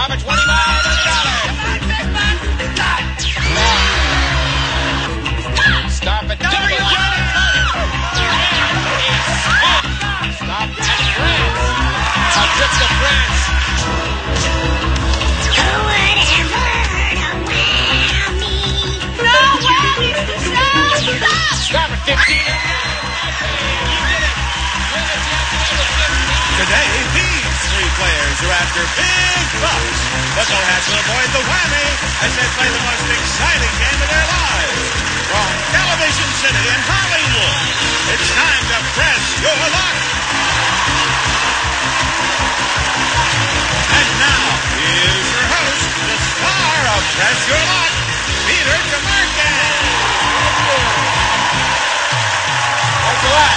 Top of 25 $100. Stop at $2. Stop at France. A trip to France. Who would ever hurt a whammy? No whammies to show. Stop at 15. Today, these three players are after big bucks, but they'll have to avoid the whammy as they play the most exciting game of their lives. From Television City in Hollywood, it's time to press your luck. And now, here's your host, the star of Press Your Luck, Peter DeMarcus. Thanks a lot.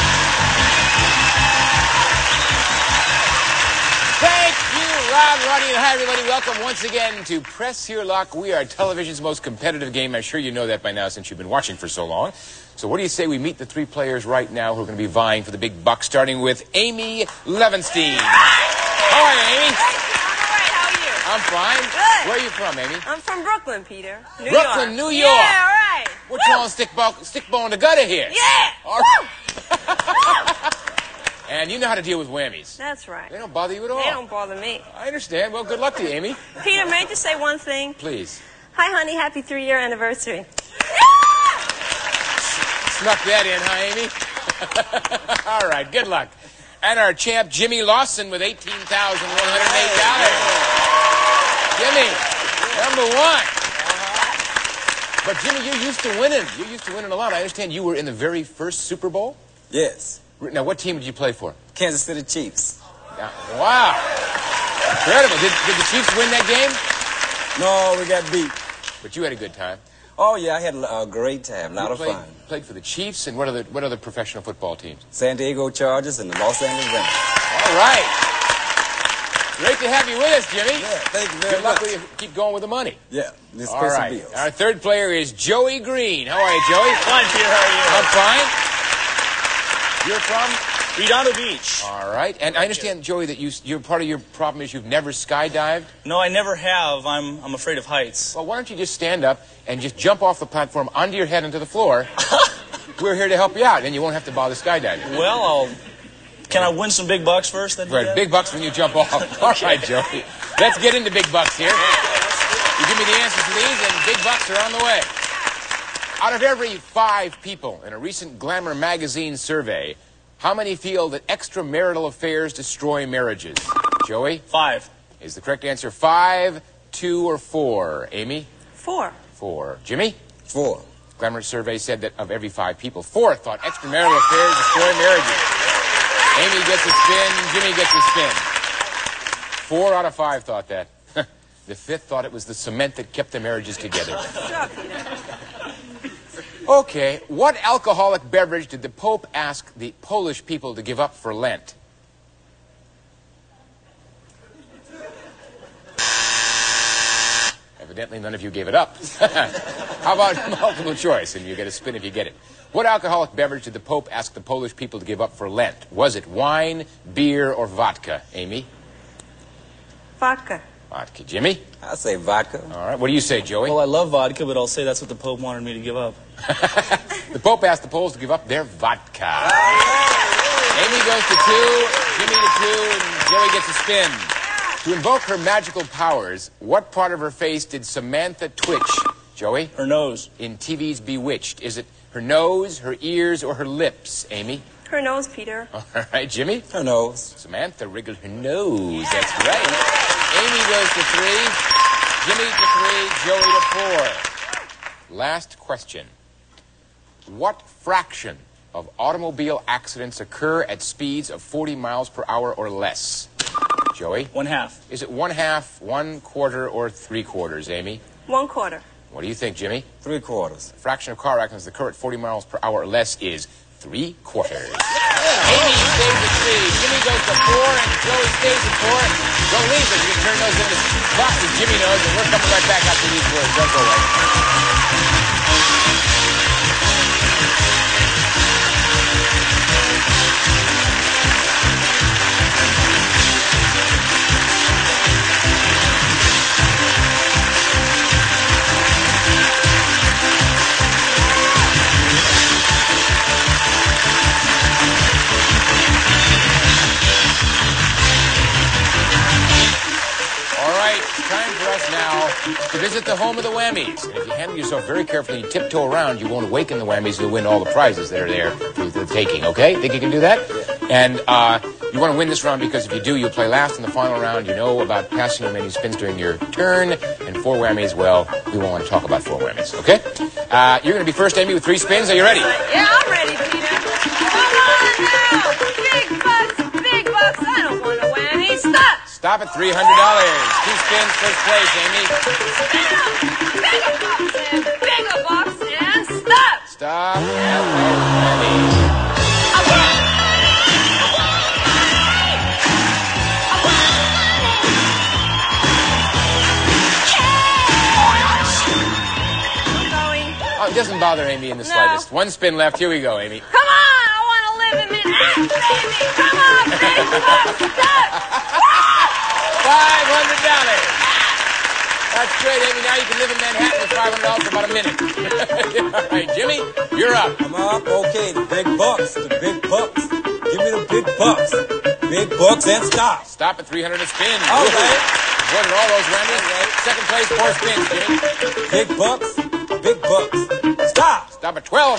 Thank you, Rob, Roddy, and hi, everybody. Welcome once again to Press Your Luck. We are television's most competitive game. I'm sure you know that by now since you've been watching for so long. So what do you say we meet the three players right now who are going to be vying for the big bucks, starting with Amy Levenstein. How are you, Amy? Thank you. I'm all right. How are you? I'm fine. Good. Where are you from, Amy? I'm from Brooklyn, Peter. New Brooklyn, York. New York. Yeah, all right. What you on stick ball in the gutter here? Yeah. All Woo. right. And you know how to deal with whammies. That's right. They don't bother you at all. They don't bother me. I understand. Well, good luck to you, Amy. Peter, may I just say one thing? Please. Hi, honey. Happy 3-year anniversary. Snuck that in, huh, Amy? All right, good luck. And our champ, Jimmy Lawson, with $18,108. Jimmy, number one. But, Jimmy, you're used to winning. You're used to winning a lot. I understand you were in the very first Super Bowl? Yes. Now, what team did you play for? Kansas City Chiefs. Wow. Incredible. Did the Chiefs win that game? No, we got beat. But you had a good time. Oh, yeah, I had a great time. A lot of fun. Played for the Chiefs, and what other professional football teams? San Diego Chargers and the Los Angeles Rams. All right. Great to have you with us, Jimmy. Yeah, thank you very Good luck much. with you. Keep going with the money. Yeah, let's All pay some right. bills. Our third player is Joey Green. How are you, Joey? Fine, Peter. How are you? I'm fine. You're from? Redondo Beach. All right. And I understand, Joey, that you're part of your problem is you've never skydived. No, I never have. I'm afraid of heights. Well, why don't you just stand up and just jump off the platform onto your head into the floor? We're here to help you out, and you won't have to bother skydiving. Well, can I win some big bucks first? Right, big bucks when you jump off. All right, Joey. Let's get into big bucks here. You give me the answers to these, and big bucks are on the way. Out of every 5 people in a recent Glamour magazine survey, how many feel that extramarital affairs destroy marriages? Joey? 5. Is the correct answer 5, 2, or 4? Amy? 4. 4. Jimmy? 4. Glamour survey said that of every 5 people, 4 thought extramarital affairs destroy marriages. Amy gets a spin, Jimmy gets a spin. 4 out of 5 thought that. The 5th thought it was the cement that kept the marriages together. Okay, what alcoholic beverage did the Pope ask the Polish people to give up for Lent? Evidently, none of you gave it up. How about multiple choice? And you get a spin if you get it. What alcoholic beverage did the Pope ask the Polish people to give up for Lent? Was it wine, beer, or vodka? Amy? Vodka. Vodka. Jimmy? I say vodka. All right. What do you say, Joey? Well, I love vodka, but I'll say that's what the Pope wanted me to give up. The Pope asked the Poles to give up their vodka. Amy goes to 2, Jimmy to 2, and Joey gets a spin. To invoke her magical powers, what part of her face did Samantha twitch? Joey? Her nose. In TV's Bewitched. Is it her nose, her ears, or her lips? Amy? Her nose, Peter. All right, Jimmy? Her nose. Samantha wriggled her nose. That's right. Amy goes to 3, Jimmy to 3, Joey to 4. Last question. What fraction of automobile accidents occur at speeds of 40 miles per hour or less? Joey? 1/2. Is it 1/2, 1/4, or 3/4, Amy? 1/4. What do you think, Jimmy? 3/4. The fraction of car accidents that occur at 40 miles per hour or less is 3/4. Amy stays at 3, Jimmy goes to 4, and Joey stays at 4. Don't leave us. You can turn those into boxes Jimmy knows, and we're coming right back after these words. Don't go away. us now to visit the home of the whammies. And if you handle yourself very carefully, you tiptoe around, you won't awaken the whammies. You'll win all the prizes that are there for the taking, okay? Think you can do that? And you want to win this round because if you do, you'll play last in the final round. You know about passing your many spins during your turn. And 4 whammies, well, we won't want to talk about 4 whammies, okay? You're going to be first, Amy, with 3 spins. Are you ready? Yeah, I'm ready, Peter. Come on now. Big bucks. I don't want a whammy. Stop. Stop at $300. 2 spins, first place, Amy. Bigger bucks and stop. Stop at whammy. Oh, it doesn't bother Amy in the slightest. 1 spin left. Here we go, Amy. Come on, I want to live in Manhattan, baby. Come on, big bucks. Stop. $500. That's great, Amy. Now you can live in Manhattan with $500 for about a minute. All right, Jimmy, you're up. I'm up. Okay, the big bucks. The big bucks. Give me the big bucks. Big bucks and stop. Stop at 300 a spin. All right. Avoided all those whammies. Second place, 4 spins, Jimmy. Big bucks. Big bucks. Stop. Stop at $1,250.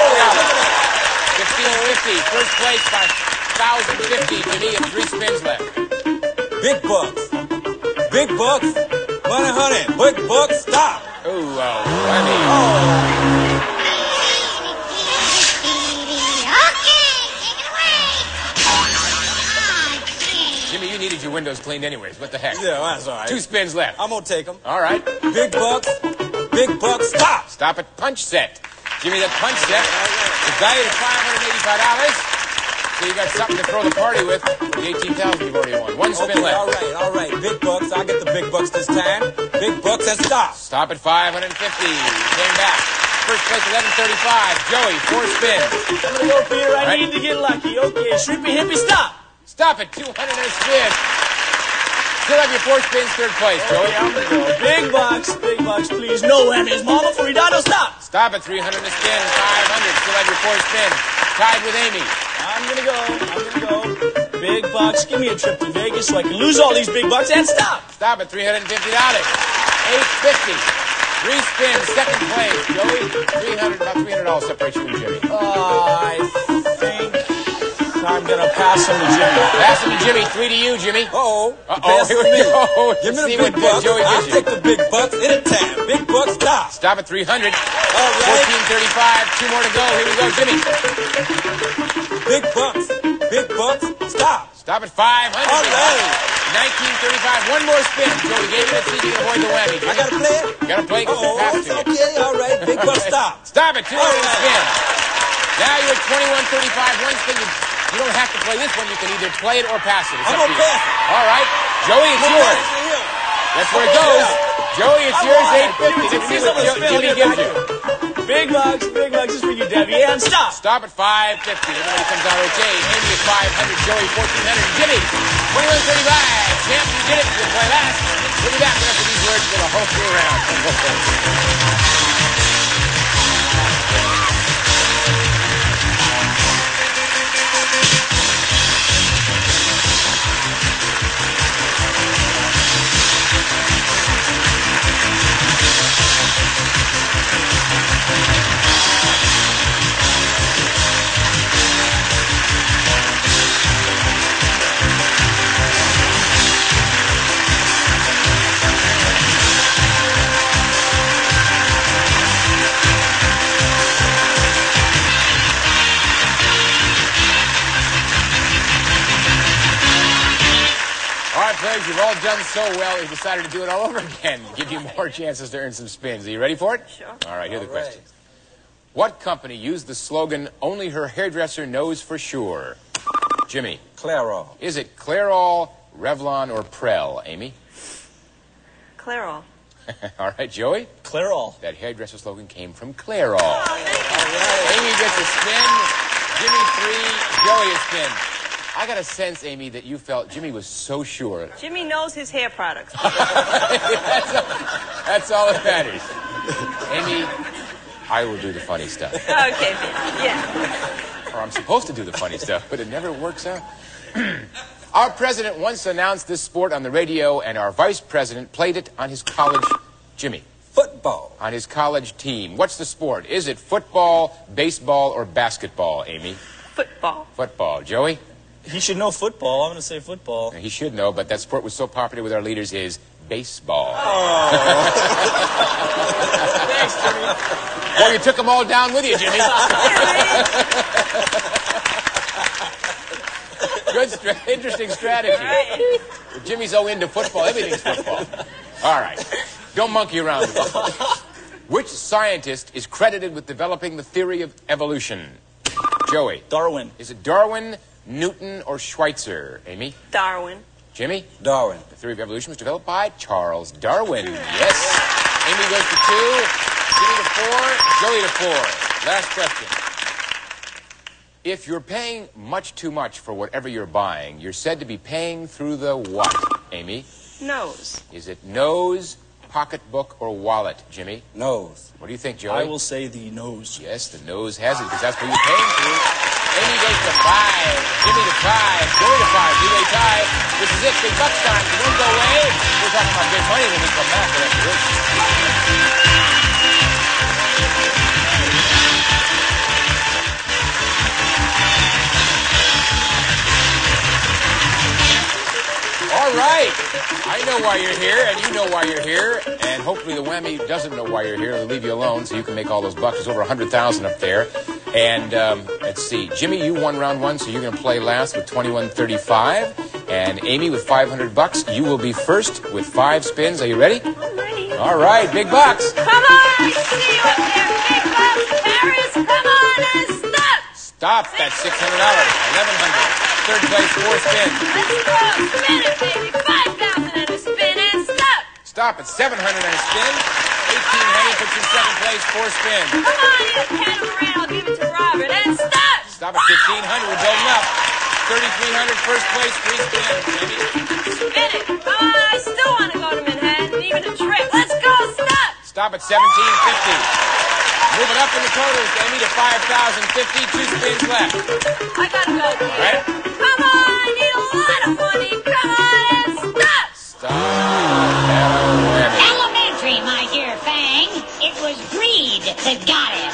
1550. First place by 1,050, Jimmy, and 3 spins left. Big bucks. Big bucks. Money, honey. Big bucks. Stop. Ooh, whammy. Jimmy, you needed your windows cleaned anyways. What the heck? Yeah, that's all right. 2 spins left. I'm going to take them. All right. Big bucks. Big bucks. Stop. Stop at punch set. Jimmy, that punch set is valued at $585. So you got something to throw the party with. The 18,000 you've already won. 1 spin left. All right. Big bucks. I'll get the big bucks this time. Big bucks and stop. Stop at 550. Came back. First place, 1135. Joey, 4 spins. I'm gonna go, Peter. I Right. need to get lucky. Okay, Shrimpy Hippie, stop. Stop at 200 and a spin. Still have your 4 spins, 3rd place, Joey. Okay, I'm gonna go. Big bucks, please. No whammies, Mama. Fridado, stop. Stop at 300 and a spin. 500. Still have your 4 spins. Tied with Amy. I'm gonna go. Big bucks. Give me a trip to Vegas so I can lose all these big bucks and stop. Stop at $350. 850. 3 spins, 2nd place, Joey. About $300 separates you and Jimmy. I think I'm gonna pass him to Jimmy. Pass him to Jimmy. 3 to you, Jimmy. Uh-oh. Uh-oh, here we go. Give me See the what big bucks. Joey I'll gives you. take the big bucks anytime. Big bucks. Stop. Stop at 300. All right. 1435. 2 more to go. Here we go, Jimmy. Big bucks. Big bucks. Stop. Stop at 500. All right. 1935. 1 more spin. Joey gave it. Let's see if you can avoid the whammy. I got to play it? You got to play because you Oh, passed it's to you. okay. All right. Big bucks. Stop. Stop at 200 All right. spin. Now you're at 2135. 1 spin. You don't have to play this one. You can either play it or pass it. It's I'm up to gonna you. pass it. All right. Joey, it's yours. That's where it goes. Joey, it's yours. 850. Let's see what Jimmy gives you. Big bucks. This is for you, Debbie. And stop. Stop at 550. Everybody comes out okay. Amy at 500. Joey, 1400. Jimmy, 2135. Champ, you did it. You'll play last. We'll be back after these words for the whole 3 rounds. All right, players, you've all done so well, we decided to do it all over again, give you more chances to earn some spins. Are you ready for it? Sure. All right, here are the questions. What company used the slogan, "Only her hairdresser knows for sure"? Jimmy. Clairol. Is it Clairol, Revlon, or Prel? Amy? Clairol. All right, Joey? Clairol. That hairdresser slogan came from Clairol. Amy gets a spin. Jimmy 3. Joey a spin. I got a sense, Amy, that you felt Jimmy was so sure. Jimmy knows his hair products. That's all that matters. Amy, I will do the funny stuff. Okay, yeah. Or I'm supposed to do the funny stuff, but it never works out. Our president once announced this sport on the radio, and our vice president played it on his college, Jimmy, Football. on his college team. What's the sport? Is it football, baseball, or basketball, Amy? Football. Football. Joey? He should know football. I'm going to say football. He should know, but that sport was so popular with our leaders is baseball. Thanks, Jimmy. Well, you took them all down with you, Jimmy. Good, interesting strategy. Jimmy's so into football, everything's football. All right. Don't monkey around with it. Which scientist is credited with developing the theory of evolution? Joey. Darwin. Is it Darwin, Newton, or Schweitzer? Amy? Darwin. Jimmy? Darwin. The theory of evolution was developed by Charles Darwin. Yes. Amy goes to 2, Jimmy to 4, Joey to 4. Last question. If you're paying much too much for whatever you're buying, you're said to be paying through the what, Amy? Nose. Is it nose, pocketbook, or wallet, Jimmy? Nose. What do you think, Joey? I will say the nose. Yes, the nose has it, because that's what you're paying through. Amy goes to 5, Jimmy to 5, Joey to 5, three-way tie. This is it, big bucks time. So don't go away. We're talking about big money when we come back. After this. All right. I know why you're here, and you know why you're here, and hopefully the whammy doesn't know why you're here. They'll leave you alone so you can make all those bucks. There's over 100,000 up there. And let's see. Jimmy, you won round 1, so you're going to play last with $21.35. And Amy with $500. You will be first with 5 spins. Are you ready? I'm ready. All right, big bucks. Come on, I see you up there, big bucks. Paris, come on and stop. Stop. That's $600. $1,100. Third place, 4 spins. Let's go. Spin it, baby. 5,000 and a spin and stop. Stop at $700 and a spin. 1,800 puts you in second place, 4 spins. Come on, you catamaran. I'll give it to Robert and stop. Stop at 1,500. We're building up. 3,300 first place, 3 spins, baby. Spin it. Come on, I still want to go to Manhattan, even a trip. Let's go. Stop. Stop at 1,750. Moving up in the totals, Amy, to 5,050. 2 spins left. I gotta go, dear. All right. Come on, I need a lot of money. Come on and stop. Stop. Elementary, my dear Fang. It was greed that got him.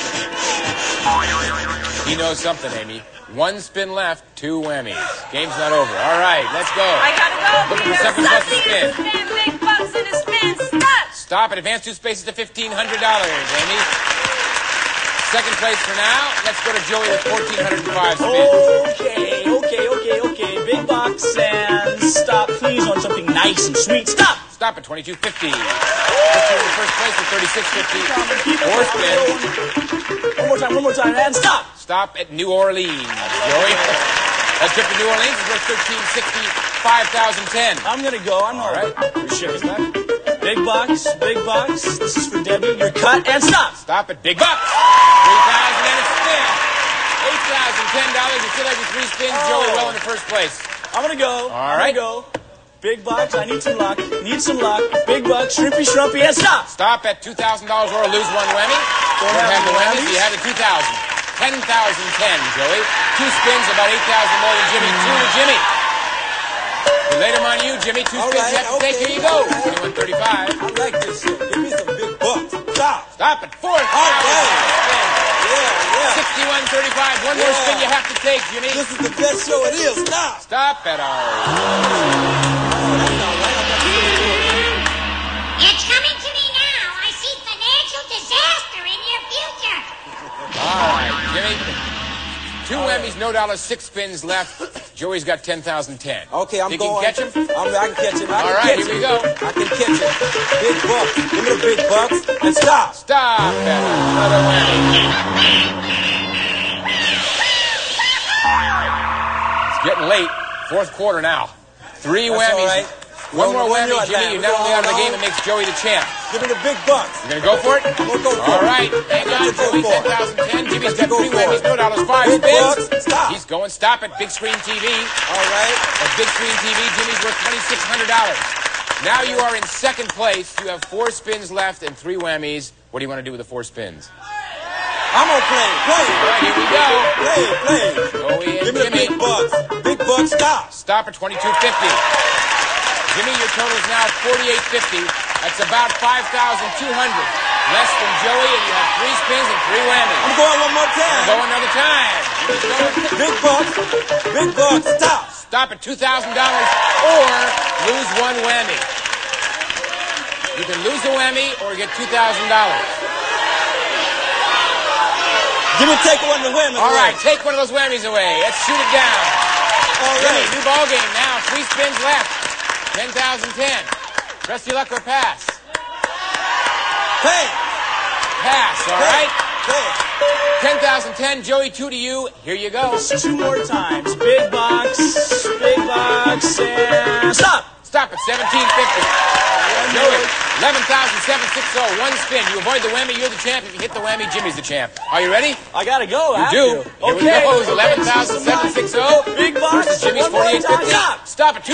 He knows something, Amy. 1 spin left, 2 whammies. Game's not over. All right, let's go. I gotta go, Looking dear. for second plus a Something spin. in a spin. Big bucks in a spin. Stop. Stop at advance 2 spaces to $1,500, Amy. Second place for now. Let's go to Joey with 1,405 spins. Okay. Big bucks and stop, please, on something nice and sweet. Stop. Stop at 2250. Puts you in the first place with 3650. 4 spins. One more time, and stop. Stop at New Orleans, Joey. That trip to New Orleans is worth 1,360. 5,010. I'm gonna go. I'm all right. Shit is that? Big bucks. This is for Debbie. You're cut and stop. Stop at big bucks. 3,000 and a spin. $8,010. You still have your 3 spins. Joey well in the first place. I'm gonna go. All right. I'm gonna go. Big bucks. I need some luck. Big bucks. Shrimpy, shrumpy, and stop. Stop at $2,000 or lose 1 whammy. Don't have the whammies. You had a 2,000. 10,010, Joey. 2 spins, about 8,000 more than Jimmy. 2 to Jimmy. We laid them on you, Jimmy. 2 spins you have to take. Here you go. 2135. I like this shit. Give me some big bucks. Stop. Stop at 4,000. Yeah. 6135. 1 more spin you have to take, Jimmy. This is the best show it is. Stop. Stop at our... It's coming to me now. I see financial disaster in your future. All right, Jimmy. 2 whammies, no dollars, 6 spins left. Joey's got 10,010. Okay, I'm Think going. you can catch him? I can catch him. All right, here we go. I can catch him. Big bucks. Give me the big bucks and stop. Stop at another whammy. It's getting late. 4th quarter now. 3 That's whammies. all right. One more whammy, One Jimmy. You're not only out of the game, it makes Joey the champ. Give me the big bucks. You gonna go for it? I'm gonna go for it. All right. Hang on, Let's go Joey. for it. 10,010. Jimmy's Let's got go 3 for whammies, it. no dollars, 5 Big spins. bucks. Stop. He's going. Stop at Big Screen TV. All right. At Big Screen TV, Jimmy's worth $2,600. Now you are in second place. You have 4 spins left and 3 whammies. What do you want to do with the 4 spins? I'm I'm gonna play. All right, here we go. Play. Joey and Give me the Jimmy. big bucks. Big bucks, stop. Stop at $22.50. Jimmy, your total is now $48.50. That's about $5,200. Less than Joey, and you have 3 spins and 3 whammies. I'm going one more time. Go another time. Big bucks, stop. Stop at $2,000 or lose 1 whammy. You can lose a whammy or get $2,000. Take one of the whammies. All right, take one of those whammies away. Let's shoot it down. All Jimmy, right. new ball game now. 3 spins left. 10,010. Trust your luck or pass. Pass, all right? 10,010. Joey, 2 to you. Here you go. 2 more times. Big bucks, and stop. Stop at $17.50. Joey, 11,760. 1 spin. You avoid the whammy, you're the champ. If you hit the whammy, Jimmy's the champ. Are you ready? I gotta go. You do. Here we go. It's 11,760. Big bucks. Jimmy's One more time. 48.50. Stop at $2,000.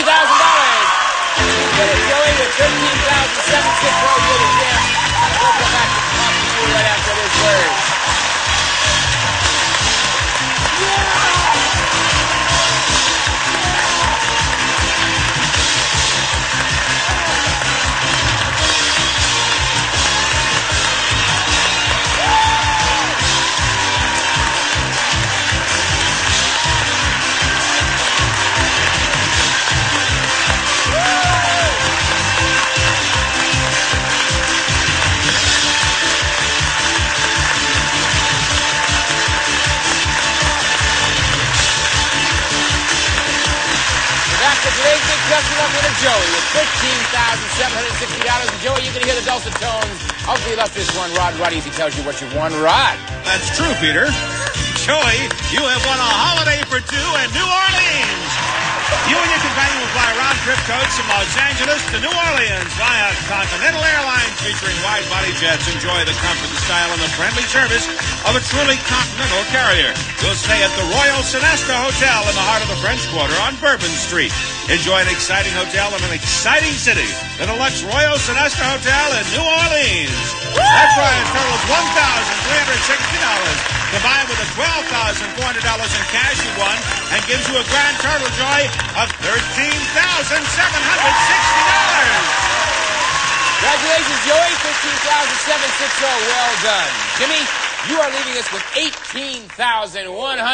Joey with 13,760. You're the champ. We'll come back to talk to you right after this word. Today's big customer up with Joey with $15,760. And Joey, you can hear the dulcet tones of the illustrious one, Rod Ruddy, as he tells you what you won. Rod. That's true, Peter. Joey, you have won a holiday for 2 in New Orleans. You and your companion will fly round-trip coach from Los Angeles to New Orleans via Continental Airlines, featuring wide-body jets. Enjoy the comfort, the style, and the friendly service of a truly continental carrier. You'll stay at the Royal Sonesta Hotel in the heart of the French Quarter on Bourbon Street. Enjoy an exciting hotel in an exciting city. The Deluxe Royal Sonesta Hotel in New Orleans. That prize totals $1,360, combined with the $12,400 in cash you won, and gives you a grand total, Joy, of $13,760. Congratulations, Joey. $13,760. Well done. Jimmy, you are leaving us with $18,108.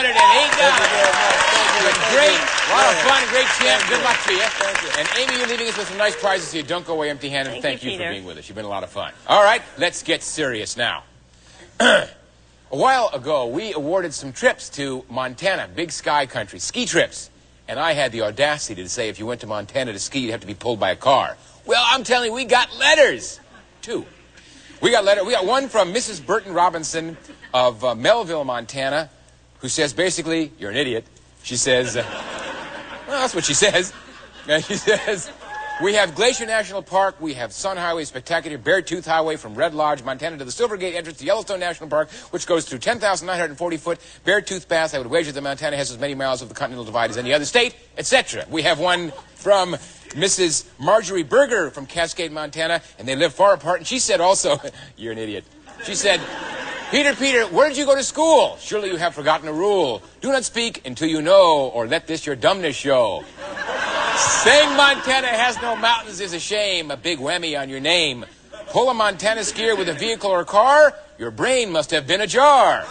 Great. A lot of fun. Great champ. Good luck to you. And Amy, you're leaving us with some nice prizes, so you don't go away empty-handed. Thank you for being with us. You've been a lot of fun. All right, let's get serious now. A while ago, we awarded some trips to Montana, big sky country, ski trips. And I had the audacity to say if you went to Montana to ski, you'd have to be pulled by a car. Well, I'm telling you, we got letters. 2. We got one from Mrs. Burton Robinson of Melville, Montana, who says basically, you're an idiot. She says, well, that's what she says. She says, we have Glacier National Park, we have Sun Highway, spectacular Beartooth Highway from Red Lodge, Montana to the Silvergate entrance to Yellowstone National Park, which goes through 10,940-foot Beartooth Pass. I would wager that Montana has as many miles of the Continental Divide as any other state, etc. We have one from Mrs. Marjorie Berger from Cascade, Montana, and they live far apart. And she said also, you're an idiot. She said, Peter, where did you go to school? Surely you have forgotten a rule. Do not speak until you know, or let this your dumbness show. Saying Montana has no mountains is a shame. A big whammy on your name. Pull a Montana skier with a vehicle or car, your brain must have been ajar.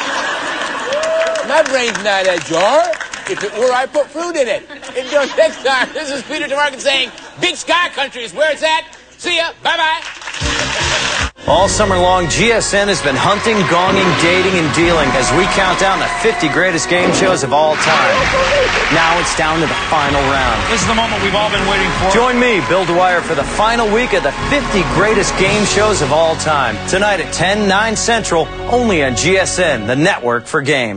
My brain's not ajar. If it were, I'd put fruit in it. Until next time, this is Peter DeMarco saying, Big Sky Country is where it's at. See ya. Bye-bye. All summer long, GSN has been hunting, gonging, dating, and dealing as we count down the 50 greatest game shows of all time. Now it's down to the final round. This is the moment we've all been waiting for. Join me, Bill Dwyer, for the final week of the 50 greatest game shows of all time. Tonight at 10, 9 Central, only on GSN, the network for games.